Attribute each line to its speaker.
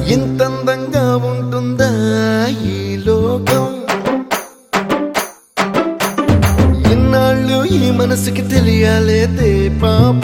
Speaker 1: ఇంతందంగా ఉంటుందా ఈ లోకం ఇన్నాళ్ళు ఈ మనసుకి తెలియాలేదే పాపం